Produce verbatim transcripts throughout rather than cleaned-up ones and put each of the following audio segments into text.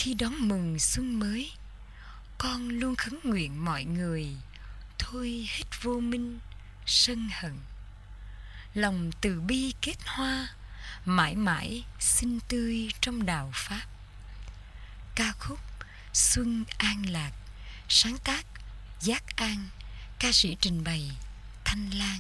Khi đón mừng xuân mới, con luôn khấn nguyện mọi người thôi hết vô minh, sân hận. Lòng từ bi kết hoa, mãi mãi xinh tươi trong đạo Pháp. Ca khúc Xuân An Lạc, sáng tác Giác An, ca sĩ trình bày Thanh Lan.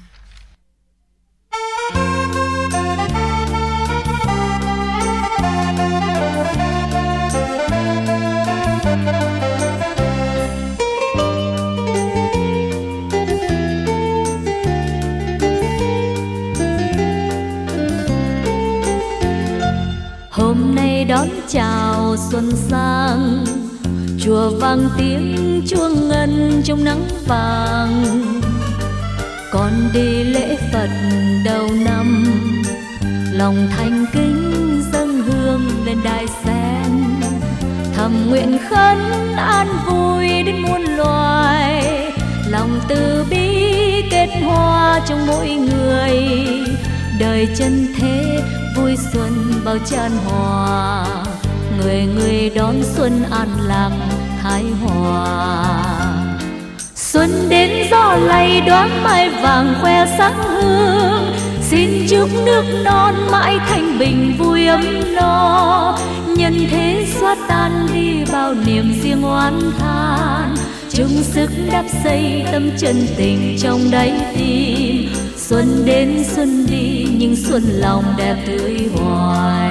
Hôm nay đón chào xuân sang, chùa vang tiếng chuông ngân trong nắng vàng. Con đi lễ Phật đầu năm, lòng thành kính dâng hương lên đài sen. Thầm nguyện khấn an vui đến muôn loài, lòng từ bi kết hoa trong mỗi người. Đời chân thế vui xuân bao chan hòa, người người đón xuân an lạc thái hòa. Xuân đến gió lay đóa mai vàng khoe sắc hương, xin chúc nước non mãi thanh bình vui ấm no. Nhân thế xóa tan đi bao niềm riêng oán than, chung sức đắp xây tâm chân tình trong đáy tim. Xuân đến xuân đi nhưng xuân lòng đẹp tươi hoài.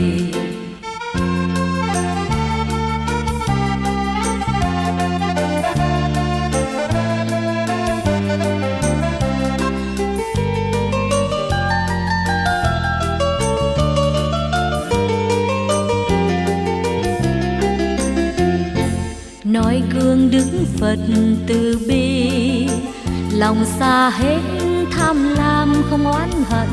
Nói gương Đức Phật từ bi, lòng xa hết tham lam không oán hận.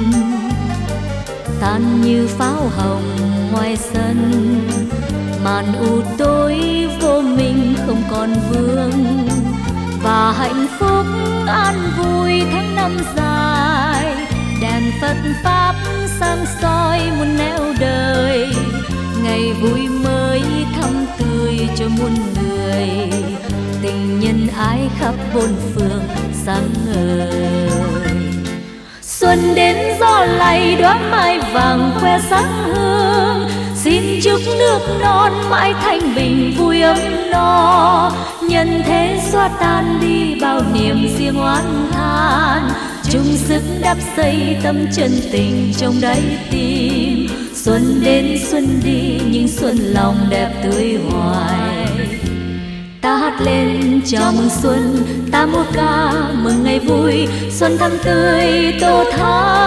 Tan như pháo hồng ngoài sân, màn u tối vô minh không còn vương. Và hạnh phúc an vui tháng năm dài, đèn Phật Pháp sáng soi muôn nẻo đời. Ngày vui mới thắm tươi cho muôn người, tình nhân ái khắp bốn phương sáng ngời. Xuân đến gió lay đóa mai vàng khoe sắc hương, xin chúc nước non mãi thanh bình vui ấm no. Nhân thế xóa tan đi bao niềm riêng oán than, chung sức đắp xây tâm chân tình trong đáy tim. Xuân đến xuân đi nhưng xuân lòng đẹp tươi hoài. Ta hát lên chào mừng xuân, ta múa ca mừng ngày vui. Xuân thắm tươi tô thắm